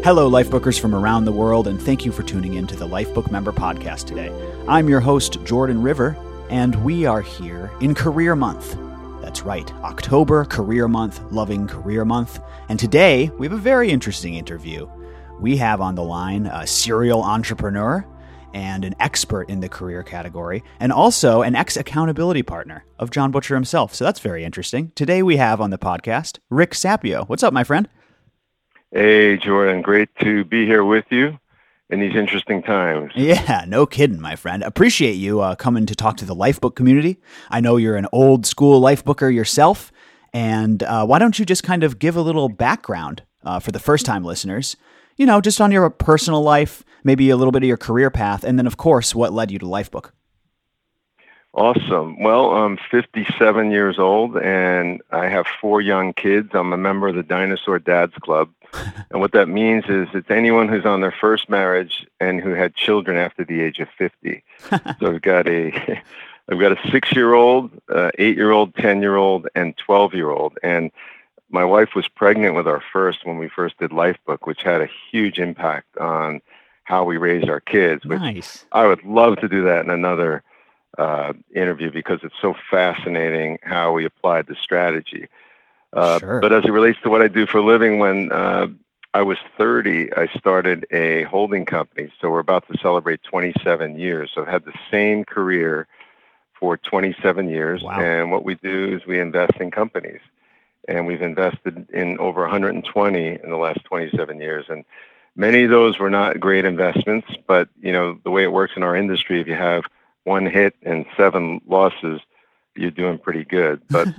Hello, Lifebookers from around the world, and thank you for tuning in to the Lifebook Member Podcast today. I'm your host, Jordan River, and we are here in Career Month. That's right, October Career Month, Loving Career Month. And today, we have a very interesting interview. We have on the line a serial entrepreneur and an expert in the career category, and also an ex-accountability partner of John Butcher himself. So that's very interesting. Today we have on the podcast, Rick Sapio. What's up, my friend? Hey, Jordan. Great to be here with you in these interesting times. Yeah, no kidding, my friend. Appreciate you coming to talk to the Lifebook community. I know you're an old school Lifebooker yourself, and why don't you just kind of give a little background for the first-time listeners, you know, just on your personal life, maybe a little bit of your career path, and then, of course, what led you to Lifebook. Awesome. Well, I'm 57 years old, and I have 4 young kids. I'm a member of the Dinosaur Dads Club. And what that means is it's anyone who's on their first marriage and who had children after the age of 50. So I've got a 6-year-old, 8-year-old, 10-year-old, and 12-year-old. And my wife was pregnant with our first when we first did Lifebook, which had a huge impact on how we raised our kids. Which Nice. I would love to do that in another interview because it's so fascinating how we applied the strategy. Sure. But as it relates to what I do for a living, when I was 30, I started a holding company. So we're about to celebrate 27 years. So I've had the same career for 27 years. Wow. And what we do is we invest in companies. And we've invested in over 120 in the last 27 years. And many of those were not great investments. But, you know, the way it works in our industry, if you have 1 hit and 7 losses, you're doing pretty good. But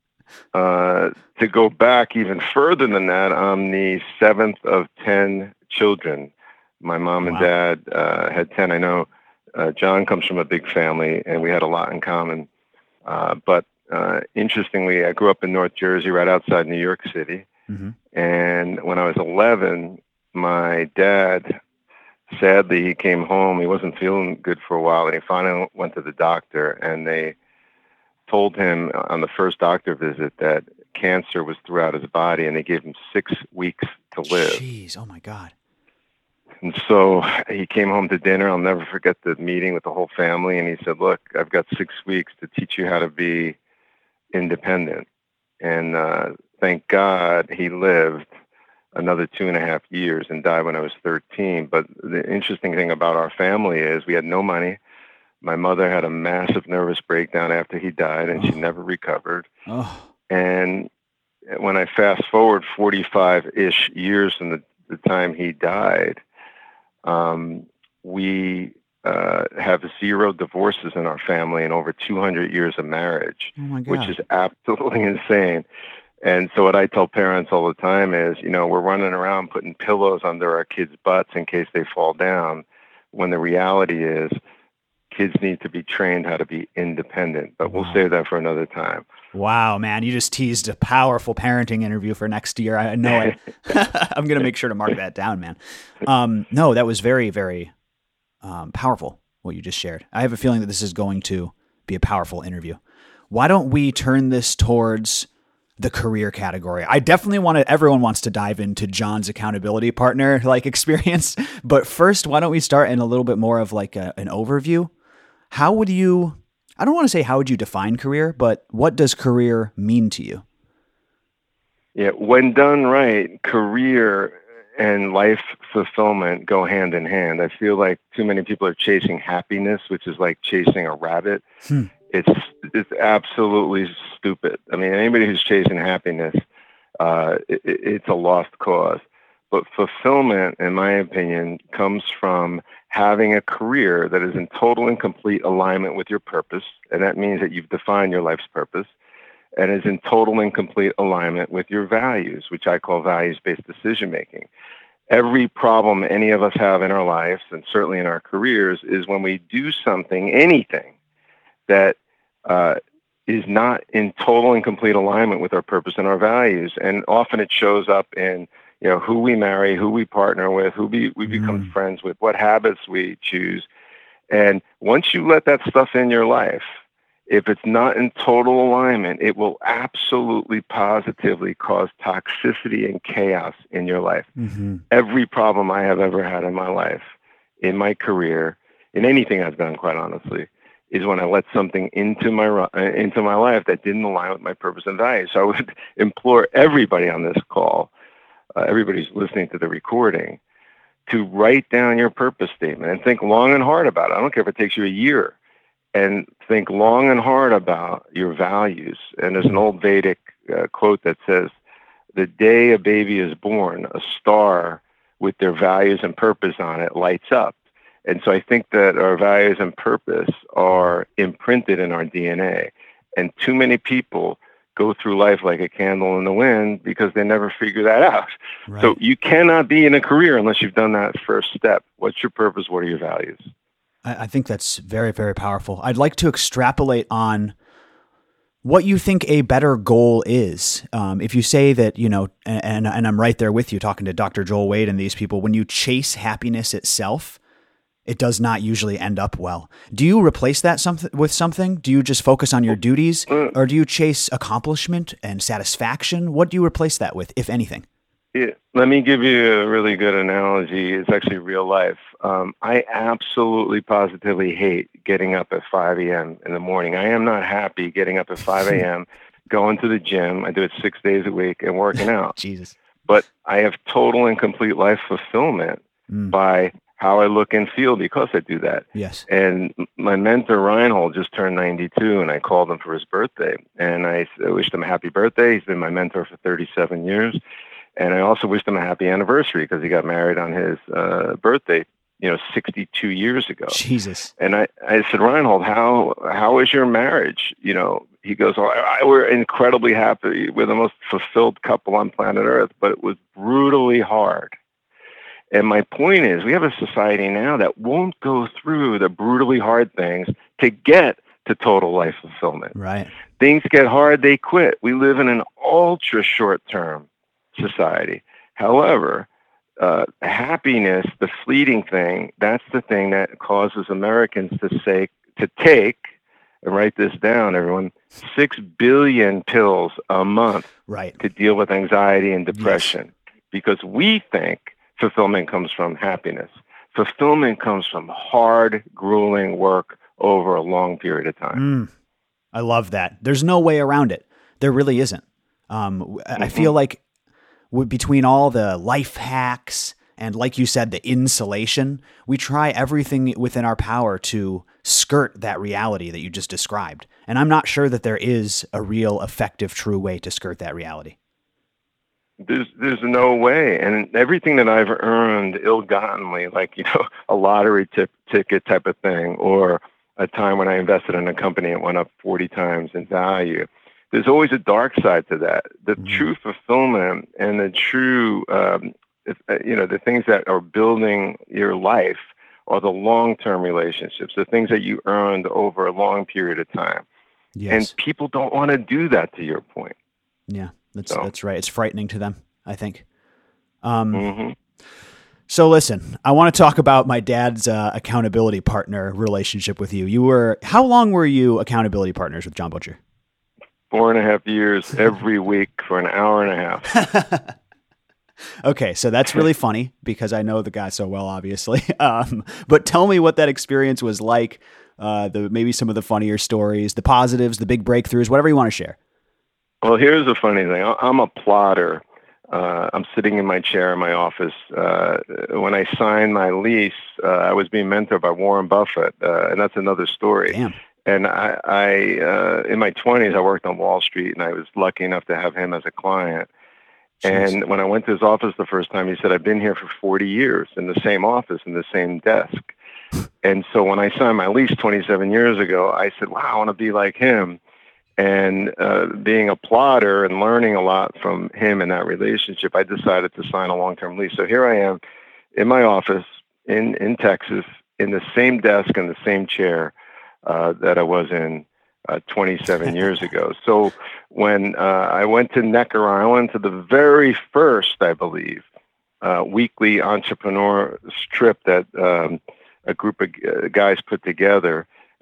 to go back even further than that, I'm the 7th of 10 children. My mom and dad had 10. I know John comes from a big family, and we had a lot in common. But interestingly, I grew up in North Jersey, right outside New York City. Mm-hmm. And when I was 11, my dad, sadly, he came home. He wasn't feeling good for a while, and he finally went to the doctor, and they told him on the first doctor visit that cancer was throughout his body, and they gave him 6 weeks to live. Jeez, oh my God. And so he came home to dinner. I'll never forget the meeting with the whole family, and he said, "Look, I've got 6 weeks to teach you how to be independent." And thank God he lived another 2.5 years and died when I was 13. But the interesting thing about our family is we had no money. My mother had a massive nervous breakdown after he died, and she never recovered. Oh, And when I fast forward 45-ish years from the time he died, we have 0 divorces in our family and over 200 years of marriage, oh my God. which is absolutely insane. And so what I tell parents all the time is, you know, we're running around putting pillows under our kids' butts in case they fall down, when the reality is kids need to be trained how to be independent. But we'll save that for another time. Wow, man, you just teased a powerful parenting interview for next year. I know it. I'm going to make sure to mark that down, man. No, that was very, very powerful, what you just shared. I have a feeling that this is going to be a powerful interview. Why don't we turn this towards the career category? I definitely everyone wants to dive into John's accountability partner like experience. But first, why don't we start in a little bit more of like an overview? How would you, I don't want to say how would you define career, but what does career mean to you? Yeah, when done right, career and life fulfillment go hand in hand. I feel like too many people are chasing happiness, which is like chasing a rabbit. It's absolutely stupid. I mean, anybody who's chasing happiness, it's a lost cause. But fulfillment, in my opinion, comes from having a career that is in total and complete alignment with your purpose. And that means that you've defined your life's purpose and is in total and complete alignment with your values, which I call values-based decision-making. Every problem any of us have in our lives, and certainly in our careers, is when we do something, anything, that is not in total and complete alignment with our purpose and our values. And often it shows up in, you know, who we marry, who we partner with, who we become friends with, what habits we choose. And once you let that stuff in your life, If it's not in total alignment, it will absolutely positively cause toxicity and chaos in your life. Mm-hmm. Every problem I have ever had in my life, in my career, in anything I've done, quite honestly, is when I let something into my life that didn't align with my purpose and values. So I would implore everybody on this call, everybody who's listening to the recording, to write down your purpose statement and think long and hard about it. I don't care if it takes you a year. And think long and hard about your values. And there's an old Vedic quote that says, the day a baby is born, a star with their values and purpose on it lights up. And so I think that our values and purpose are imprinted in our DNA. And too many people go through life like a candle in the wind because they never figure that out. Right. So you cannot be in a career unless you've done that first step. What's your purpose? What are your values? I think that's very, very powerful. I'd like to extrapolate on what you think a better goal is. If you say that, and I'm right there with you talking to Dr. Joel Wade and these people, when you chase happiness itself, it does not usually end up well. Do you replace that with something? Do you just focus on your duties, or do you chase accomplishment and satisfaction? What do you replace that with, if anything? Yeah, let me give you a really good analogy. It's actually real life. I absolutely positively hate getting up at 5 a.m. in the morning. I am not happy getting up at 5 a.m., going to the gym. I do it 6 days a week and working out. Jesus. But I have total and complete life fulfillment by how I look and feel because I do that. Yes. And my mentor, Reinhold, just turned 92, and I called him for his birthday. And I wished him a happy birthday. He's been my mentor for 37 years. And I also wished him a happy anniversary because he got married on his birthday, 62 years ago. Jesus. And I said, Reinhold, how is your marriage? He goes, we're incredibly happy. We're the most fulfilled couple on planet Earth, but it was brutally hard. And my point is, we have a society now that won't go through the brutally hard things to get to total life fulfillment. Right. Things get hard, they quit. We live in an ultra short-term society. However, happiness, the fleeting thing, that's the thing that causes Americans to take, and write this down, everyone, 6 billion pills a month to deal with anxiety and depression. Yes. Because we think fulfillment comes from happiness. Fulfillment comes from hard, grueling work over a long period of time. I love that. There's no way around it. There really isn't. I feel like between all the life hacks and, like you said, the insulation, we try everything within our power to skirt that reality that you just described. And I'm not sure that there is a real effective, true way to skirt that reality. There's no way. And everything that I've earned ill-gottenly, like, a lottery ticket type of thing, or a time when I invested in a company and went up 40 times in value, there's always a dark side to that. The true fulfillment and the true, the things that are building your life are the long-term relationships, the things that you earned over a long period of time. Yes. And people don't want to do that, to your point. Yeah, that's right. It's frightening to them, I think. So listen, I want to talk about my dad's accountability partner relationship with you. How long were you accountability partners with John Butcher? 4.5 years every week for an hour and a half. Okay, so that's really funny because I know the guy so well, obviously. But tell me what that experience was like, maybe some of the funnier stories, the positives, the big breakthroughs, whatever you want to share. Well, here's the funny thing. I'm a plotter. I'm sitting in my chair in my office. When I signed my lease, I was being mentored by Warren Buffett, and that's another story. Damn. And I in my 20s, I worked on Wall Street, and I was lucky enough to have him as a client. Jeez. And when I went to his office the first time, he said, I've been here for 40 years in the same office, in the same desk. And so when I signed my lease 27 years ago, I said, wow, I want to be like him. And being a plotter and learning a lot from him in that relationship, I decided to sign a long-term lease. So here I am in my office in Texas, in the same desk and the same chair that I was in 27 years ago. So when I went to Necker Island to the very first, I believe, weekly entrepreneur trip that a group of guys put together,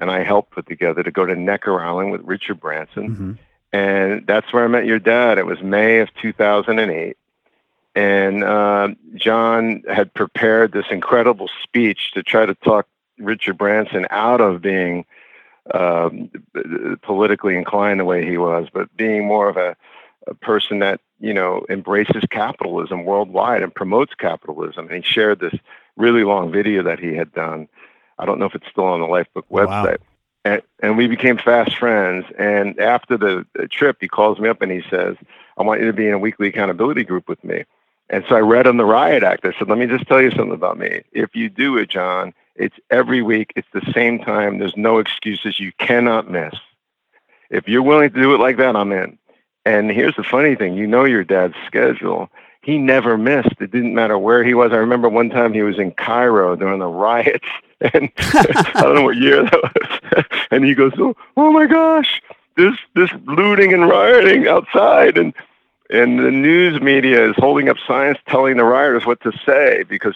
and I helped put together to go to Necker Island with Richard Branson. Mm-hmm. And that's where I met your dad. It was May of 2008. And John had prepared this incredible speech to try to talk Richard Branson out of being politically inclined the way he was, but being more of a person that, embraces capitalism worldwide and promotes capitalism. And he shared this really long video that he had done. I don't know if it's still on the Lifebook website. Wow. And we became fast friends. And after the trip, he calls me up and he says, I want you to be in a weekly accountability group with me. And so I read him the Riot Act. I said, let me just tell you something about me. If you do it, John, it's every week. It's the same time. There's no excuses. You cannot miss. If you're willing to do it like that, I'm in. And here's the funny thing. Your dad's schedule. He never missed. It didn't matter where he was. I remember one time he was in Cairo during the riots. And I don't know what year that was. And he goes, oh my gosh, this looting and rioting outside. And the news media is holding up signs telling the rioters what to say because,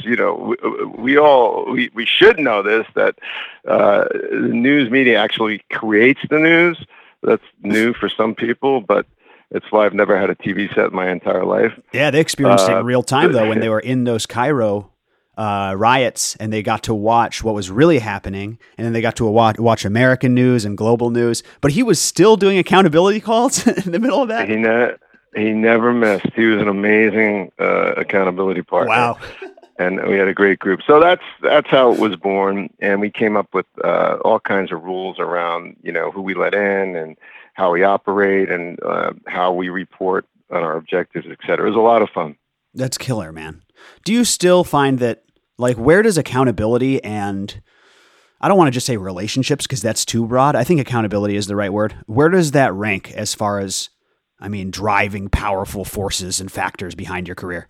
we should know this, that the news media actually creates the news. That's new for some people, but it's why I've never had a TV set in my entire life. Yeah, they experienced it in real time, though, when they were in those Cairo riots and they got to watch what was really happening. And then they got to watch American news and global news. But he was still doing accountability calls in the middle of that? He never missed. He was an amazing accountability partner. Wow. And we had a great group. So that's how it was born. And we came up with all kinds of rules around, who we let in and how we operate and how we report on our objectives, et cetera. It was a lot of fun. That's killer, man. Do you still find that, where does accountability and, I don't want to just say relationships because that's too broad. I think accountability is the right word. Where does that rank as far as, driving powerful forces and factors behind your career?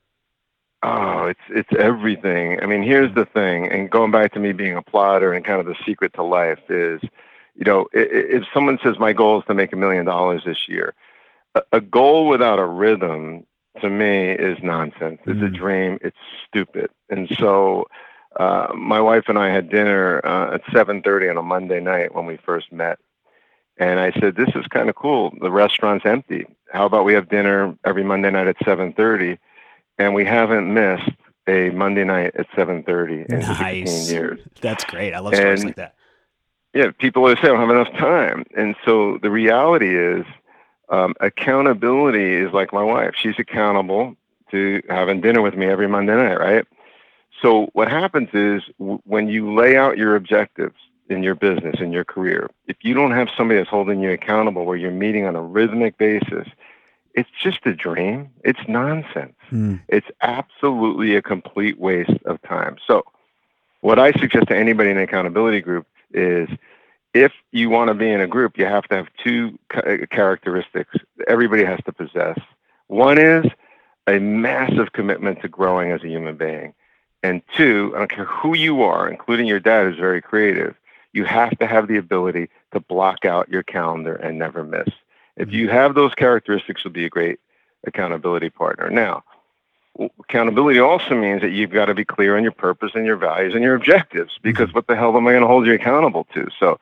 Oh, it's everything. Here's the thing, and going back to me being a plotter and kind of the secret to life is, if someone says my goal is to make $1 million this year, a goal without a rhythm to me is nonsense. It's a dream. It's stupid. And so my wife and I had dinner at 7:30 on a Monday night when we first met. And I said, this is kind of cool. The restaurant's empty. How about we have dinner every Monday night at 7:30? And we haven't missed a Monday night at 7:30 in 16 years. That's great. I love stories like that. Yeah, people always say I don't have enough time. And so the reality is accountability is like my wife. She's accountable to having dinner with me every Monday night, right? So what happens is when you lay out your objectives in your business, in your career, if you don't have somebody that's holding you accountable where you're meeting on a rhythmic basis, it's just a dream. It's nonsense. It's absolutely a complete waste of time. So what I suggest to anybody in an accountability group is if you want to be in a group, you have to have two characteristics everybody has to possess. One is a massive commitment to growing as a human being. And two, I don't care who you are, including your dad who's very creative, you have to have the ability to block out your calendar and never miss. If you have those characteristics, you'll be a great accountability partner. Now, accountability also means that you've got to be clear on your purpose and your values and your objectives, because what the hell am I going to hold you accountable to? So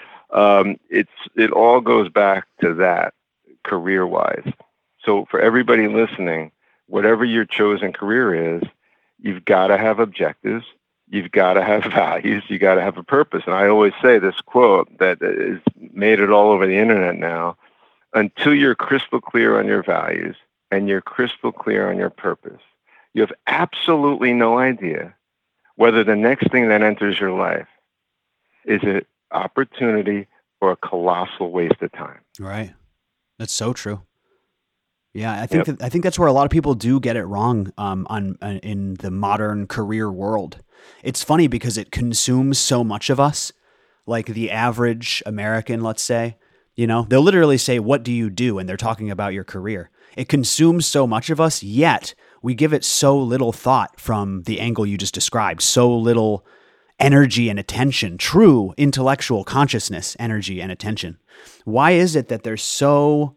it all goes back to that career-wise. So for everybody listening, whatever your chosen career is, you've got to have objectives. You've got to have values. You got to have a purpose. And I always say this quote that is made it all over the internet now: until you're crystal clear on your values and you're crystal clear on your purpose, you have absolutely no idea whether the next thing that enters your life is an opportunity or a colossal waste of time. Right. That's so true. Yeah, I think that's where a lot of people do get it wrong in the modern career world. It's funny because it consumes so much of us, like the average American, let's say. They'll literally say, "What do you do?" and they're talking about your career. It consumes so much of us, yet we give it so little thought from the angle you just described, so little energy and attention, true intellectual consciousness, energy and attention. Why is it that there's so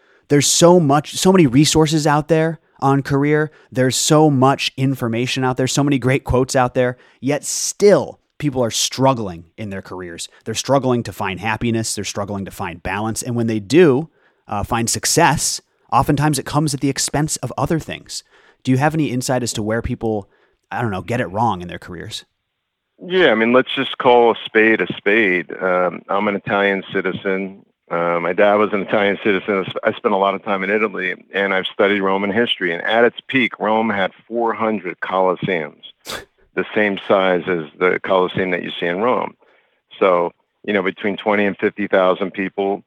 many resources out there on career? There's so much information out there, so many great quotes out there, yet still people are struggling in their careers. They're struggling to find happiness. They're struggling to find balance. And when they do find success, oftentimes it comes at the expense of other things. Do you have any insight as to where people, I don't know, get it wrong in their careers? Yeah, I mean, let's just call a spade a spade. I'm an Italian citizen. My dad was an Italian citizen. I spent a lot of time in Italy, and I've studied Roman history. And at its peak, Rome had 400 Colosseums, the same size as the Colosseum that you see in Rome. So, between 20 and 50,000 people,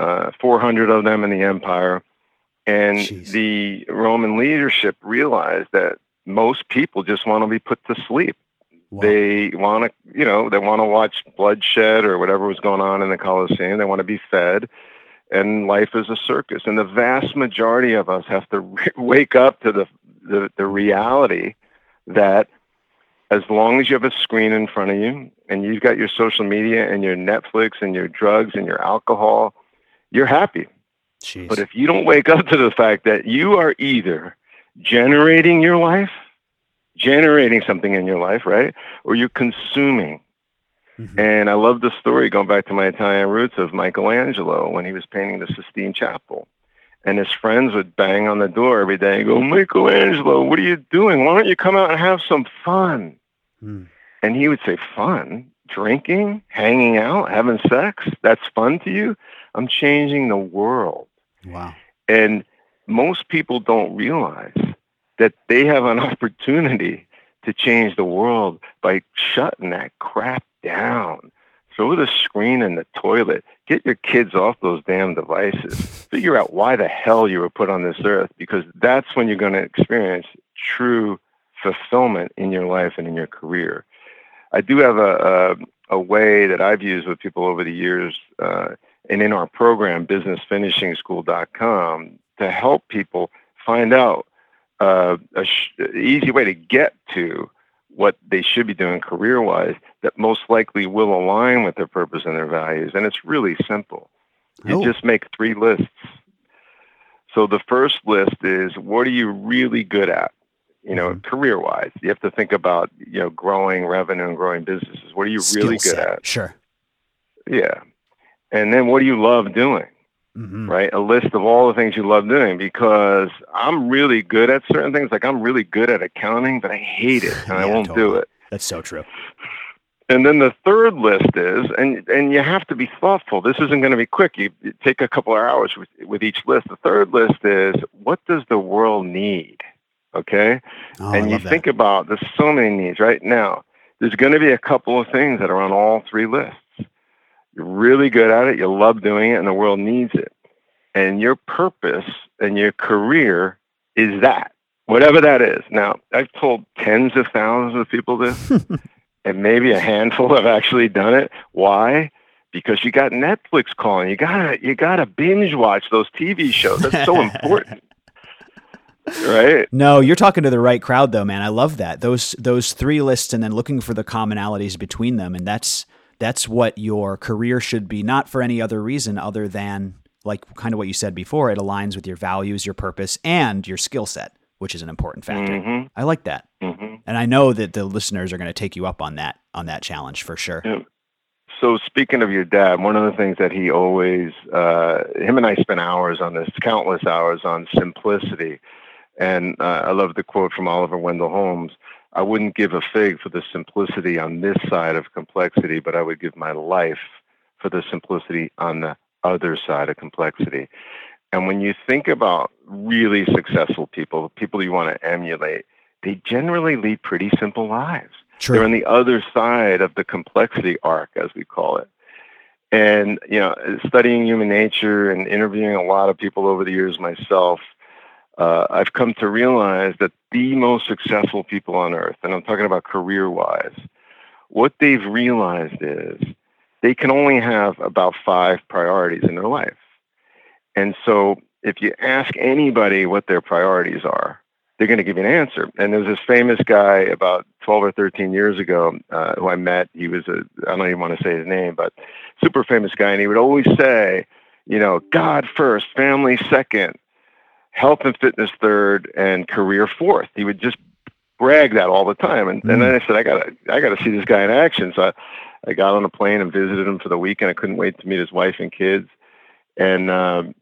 400 of them in the empire. And Jeez. the Roman leadership realized that most people just want to be put to sleep. Wow. They want to, they want to watch bloodshed or whatever was going on in the Colosseum. They want to be fed, and life is a circus. And the vast majority of us have to wake up to the reality that as long as you have a screen in front of you and you've got your social media and your Netflix and your drugs and your alcohol, you're happy. Jeez. But if you don't wake up to the fact that you are either generating your life, generating something in your life, right? Or you're consuming. Mm-hmm. And I love the story, going back to my Italian roots, of Michelangelo when he was painting the Sistine Chapel. And his friends would bang on the door every day and go, "Michelangelo, what are you doing? Why don't you come out and have some fun?" Mm. And he would say, "Fun? Drinking? Hanging out? Having sex? That's fun to you? I'm changing the world." Wow. And most people don't realize that they have an opportunity to change the world by shutting that crap down. Throw the screen in the toilet. Get your kids off those damn devices. Figure out why the hell you were put on this earth, because that's when you're going to experience true fulfillment in your life and in your career. I do have a way that I've used with people over the years, and in our program, businessfinishingschool.com, to help people find out easy way to get to what they should be doing career-wise that most likely will align with their purpose and their values. And it's really simple. You just make 3 lists. So the first list is, what are you really good at? Career-wise. You have to think about, growing revenue and growing businesses. What are you really good at? Sure. Yeah. And then what do you love doing? Mm-hmm. Right? A list of all the things you love doing, because I'm really good at certain things. Like I'm really good at accounting, but I hate it and I won't do it. That's so true. And then the third list is, and you have to be thoughtful. This isn't going to be quick. You take a couple of hours with each list. The third list is, what does the world need? Okay? And you think about, there's so many needs right now. There's going to be a couple of things that are on all 3 lists. You're really good at it, you love doing it, and the world needs it. And your purpose and your career is that, whatever that is. Now, I've told tens of thousands of people this, and maybe a handful have actually done it. Why? Because you got Netflix calling. You gotta binge watch those TV shows. That's so important. Right? No, you're talking to the right crowd though, man. I love that. Those 3 lists and then looking for the commonalities between them. And that's what your career should be, not for any other reason other than, like kind of what you said before, it aligns with your values, your purpose, and your skill set, which is an important factor. Mm-hmm. I like that. Mm-hmm. And I know that the listeners are going to take you up on that challenge for sure. Yeah. So speaking of your dad, one of the things that he always, him and I spent hours on this, countless hours on simplicity. And I love the quote from Oliver Wendell Holmes: "I wouldn't give a fig for the simplicity on this side of complexity, but I would give my life for the simplicity on the other side of complexity." And when you think about really successful people you want to emulate, they generally lead pretty simple lives. True. They're on the other side of the complexity arc, as we call it. And, studying human nature and interviewing a lot of people over the years myself, I've come to realize that the most successful people on earth, and I'm talking about career-wise, what they've realized is they can only have about 5 priorities in their life. And so if you ask anybody what their priorities are, they're going to give you an answer. And there's this famous guy about 12 or 13 years ago who I met. He was I don't even want to say his name, but super famous guy. And he would always say, God first, family second, health and fitness third, and career fourth. He would just brag that all the time. And then I said, I gotta see this guy in action. So I got on a plane and visited him for the weekend. I couldn't wait to meet his wife and kids. And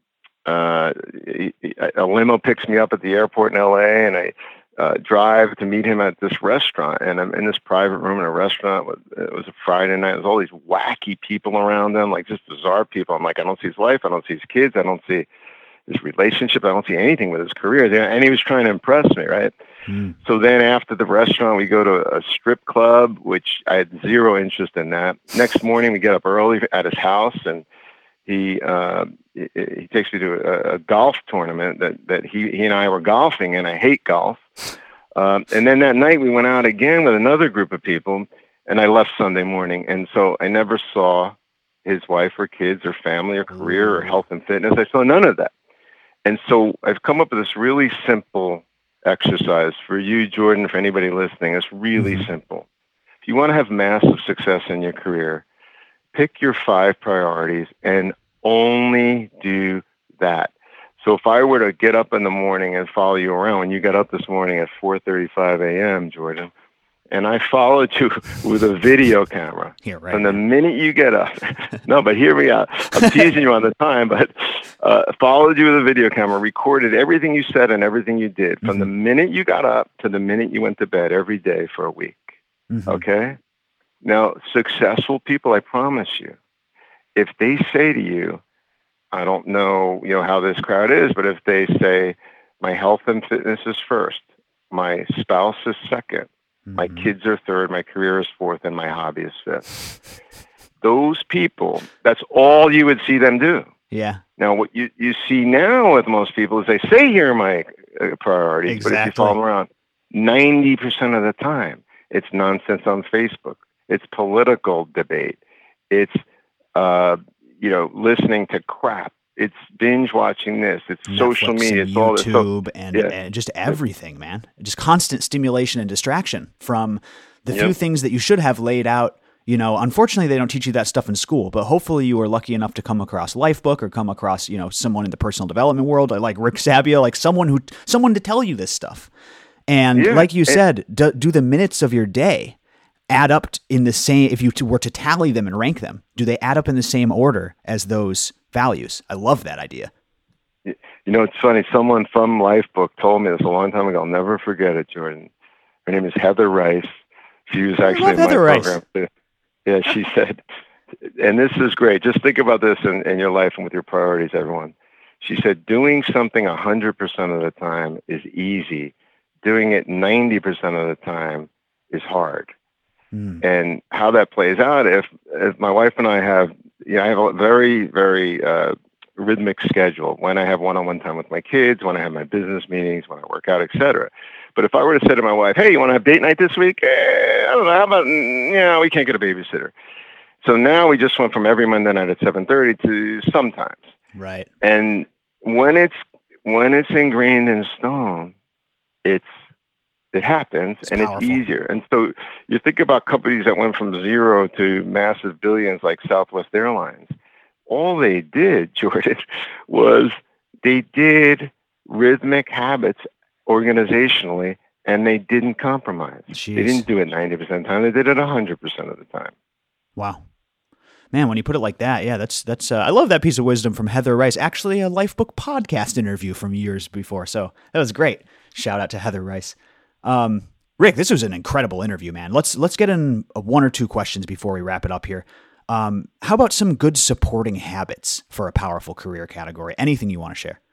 a limo picks me up at the airport in LA, and I drive to meet him at this restaurant. And I'm in this private room in a restaurant. It was a Friday night. There's all these wacky people around him, like just bizarre people. I'm like, I don't see his wife. I don't see his kids. I don't see his relationship. I don't see anything with his career. And he was trying to impress me, right? So then after the restaurant, we go to a strip club, which I had zero interest in that. Next morning, we get up early at his house, and he takes me to a golf tournament that he and I were golfing, and I hate golf. And then that night, we went out again with another group of people, and I left Sunday morning. And so I never saw his wife or kids or family or career or health and fitness. I saw none of that. And so I've come up with this really simple exercise for you, Jordan, for anybody listening. It's really simple. If you want to have massive success in your career, pick your 5 priorities and only do that. So if I were to get up in the morning and follow you around, when you got up this morning at 4:35 a.m., Jordan, and I followed you with a video camera. Yeah, right. From the minute you get up, no, but hear me out. I'm teasing you on the time, but followed you with a video camera, recorded everything you said and everything you did from the minute you got up to the minute you went to bed every day for a week. Okay? Now, successful people, I promise you, if they say to you, I don't know, how this crowd is, but if they say, my health and fitness is first, my spouse is second, my kids are third, my career is fourth, and my hobby is fifth. Those people, that's all you would see them do. Yeah. Now, what you see now with most people is they say, here are my priorities, Exactly. but if you follow them around, 90% of the time, it's nonsense on Facebook. It's political debate. It's, listening to crap. It's binge watching this. It's Netflix, social media. It's all this. YouTube, and just everything, man. Just constant stimulation and distraction from the few things that you should have laid out. Unfortunately, they don't teach you that stuff in school, but hopefully you were lucky enough to come across Lifebook or come across, someone in the personal development world, like Rick Sabia, like someone to tell you this stuff. And like you said, do the minutes of your day add up in the same, if you were to tally them and rank them, do they add up in the same order as those values? I love that idea. It's funny. Someone from Lifebook told me this a long time ago. I'll never forget it, Jordan. Her name is Heather Rice. She was actually in my program too. Yeah, she said, and this is great. Just think about this in your life and with your priorities, everyone. She said, doing something 100% of the time is easy. Doing it 90% of the time is hard. And how that plays out, if my wife and I have, I have a very, very rhythmic schedule. When I have one-on-one time with my kids, when I have my business meetings, when I work out, etc. But if I were to say to my wife, hey, you want to have date night this week? I don't know. How about, we can't get a babysitter. So now we just went from every Monday night at 7:30 to sometimes. Right. And when it's ingrained in stone, it happens, and powerful. It's easier. And so you think about companies that went from zero to massive billions like Southwest Airlines. All they did, Jordan, was they did rhythmic habits organizationally, and they didn't compromise. Jeez. They didn't do it 90% of the time. They did it 100% of the time. Wow. Man, when you put it like that, yeah, that's. I love that piece of wisdom from Heather Rice. Actually, a Lifebook podcast interview from years before, so that was great. Shout out to Heather Rice. Rick, this was an incredible interview, man. Let's get in 1 or 2 questions before we wrap it up here. How about some good supporting habits for a powerful career category? Anything you want to share?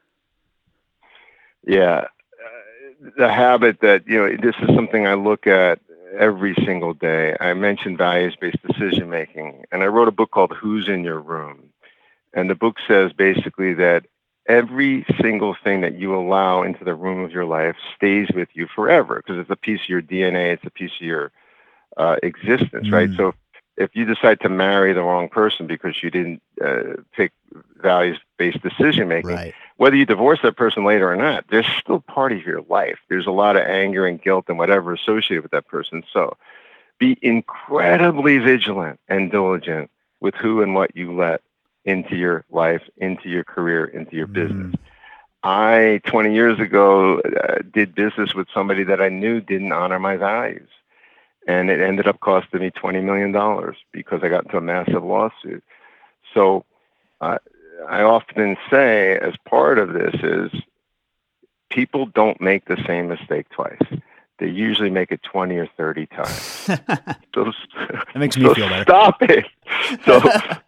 Yeah, the habit that this is something I look at every single day. I mentioned values-based decision making, and I wrote a book called Who's in Your Room, and the book says basically that every single thing that you allow into the room of your life stays with you forever because it's a piece of your DNA. It's a piece of your existence, right? So if you decide to marry the wrong person because you didn't pick values-based decision-making, right, whether you divorce that person later or not, they're still part of your life. There's a lot of anger and guilt and whatever associated with that person. So be incredibly vigilant and diligent with who and what you let into your life, into your career, into your business. I 20 years ago did business with somebody that I knew didn't honor my values. And it ended up costing me $20 million because I got into a massive lawsuit. So I often say, as part of this, is people don't make the same mistake twice. They usually make it 20 or 30 times. That makes me feel better. Stop it. So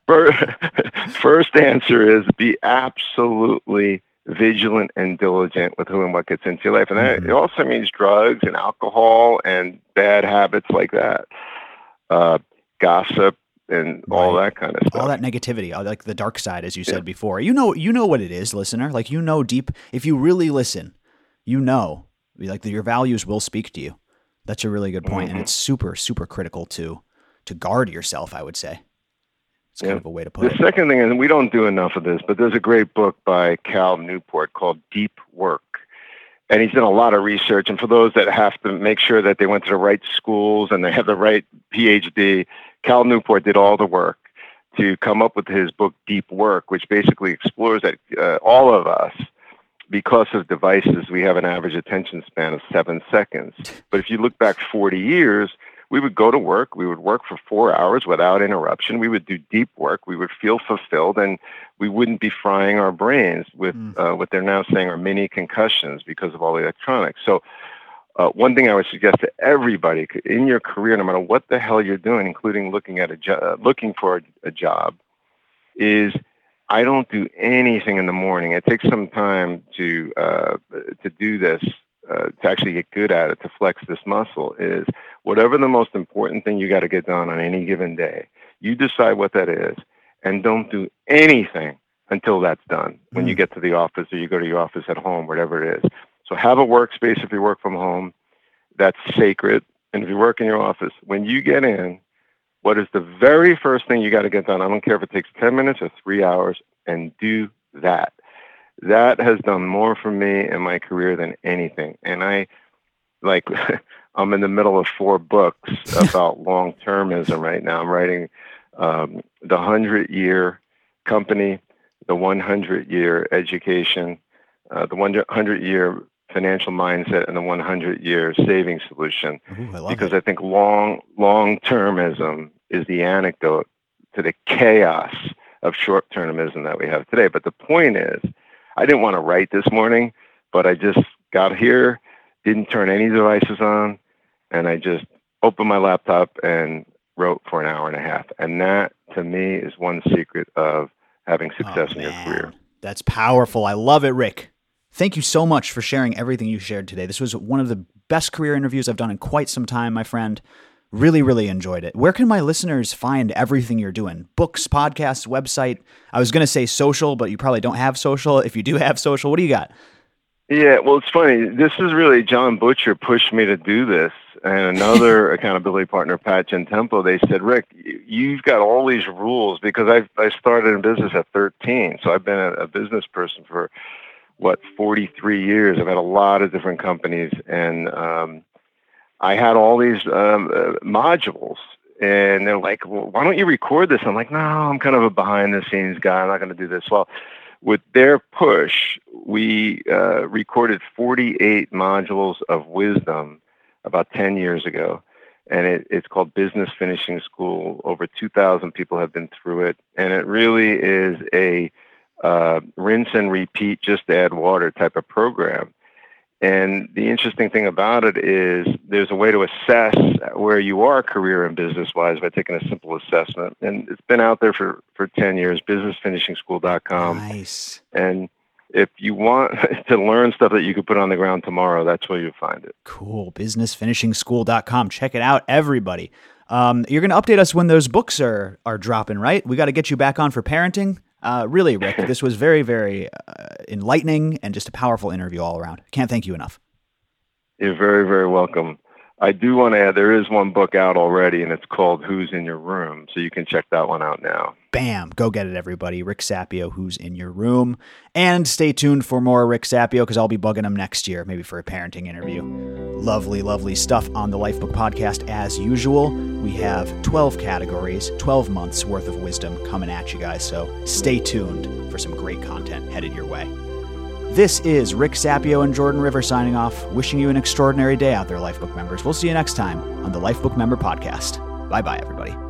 first answer is be absolutely vigilant and diligent with who and what gets into your life. And that it also means drugs and alcohol and bad habits like that, gossip and all that kind of stuff. All that negativity, like the dark side, as you said before. You know what it is, listener. Like, deep, if you really listen, like your values will speak to you. That's a really good point. And it's super, super critical to guard yourself, I would say. It's kind of a way to put it. The second thing, and we don't do enough of this, but there's a great book by Cal Newport called Deep Work. And he's done a lot of research. And for those that have to make sure that they went to the right schools and they have the right PhD, Cal Newport did all the work to come up with his book, Deep Work, which basically explores that all of us, because of devices, we have an average attention span of 7 seconds. But if you look back 40 years, we would go to work. We would work for 4 hours without interruption. We would do deep work. We would feel fulfilled, and we wouldn't be frying our brains with what they're now saying are mini concussions because of all the electronics. So one thing I would suggest to everybody in your career, no matter what the hell you're doing, including looking for a job, is I don't do anything in the morning. It takes some time to do this. To actually get good at it, to flex this muscle, is whatever the most important thing you got to get done on any given day, you decide what that is, and don't do anything until that's done. When you get to the office or you go to your office at home, whatever it is. So have a workspace if you work from home. That's sacred. And if you work in your office, when you get in, what is the very first thing you got to get done? I don't care if it takes 10 minutes or 3 hours, and do that. That has done more for me in my career than anything. And I'm in the middle of 4 books about long-termism right now. I'm writing the 100-year company, the 100-year education, the 100-year financial mindset, and the 100-year saving solution. I think long-termism is the antidote to the chaos of short-termism that we have today. But the point is, I didn't want to write this morning, but I just got here, didn't turn any devices on, and I just opened my laptop and wrote for an hour and a half. And that, to me, is one secret of having success in your career. That's powerful. I love it, Rick. Thank you so much for sharing everything you shared today. This was one of the best career interviews I've done in quite some time, my friend. Really, really enjoyed it. Where can my listeners find everything you're doing? Books, podcasts, website? I was going to say social, but you probably don't have social. If you do have social, what do you got? Yeah, well, it's funny. This is really John Butcher pushed me to do this. And another accountability partner, Pat Gentempo, they said, Rick, you've got all these rules, because I started in business at 13. So I've been a business person for, 43 years. I've had a lot of different companies. And I had all these modules, and they're like, well, why don't you record this? I'm like, no, I'm kind of a behind-the-scenes guy. I'm not going to do this. Well, with their push, we recorded 48 modules of wisdom about 10 years ago, and it's called Business Finishing School. Over 2,000 people have been through it, and it really is a rinse and repeat, just add water type of program. And the interesting thing about it is there's a way to assess where you are career and business-wise by taking a simple assessment. And it's been out there for 10 years, businessfinishingschool.com. Nice. And if you want to learn stuff that you could put on the ground tomorrow, that's where you'll find it. Cool. Businessfinishingschool.com. Check it out, everybody. You're going to update us when those books are dropping, right? We got to get you back on for parenting. Really, Rick, this was very, very enlightening and just a powerful interview all around. Can't thank you enough. You're very, very welcome. I do want to add, there is one book out already, and it's called Who's in Your Room, so you can check that one out now. Bam. Go get it, everybody. Rick Sapio, Who's in Your Room. And stay tuned for more Rick Sapio, because I'll be bugging him next year, maybe for a parenting interview. Lovely, lovely stuff on the Lifebook Podcast as usual. We have 12 categories, 12 months worth of wisdom coming at you guys, so stay tuned for some great content headed your way. This is Rick Sapio and Jordan River signing off, wishing you an extraordinary day out there, Lifebook members. We'll see you next time on the Lifebook Member Podcast. Bye-bye, everybody.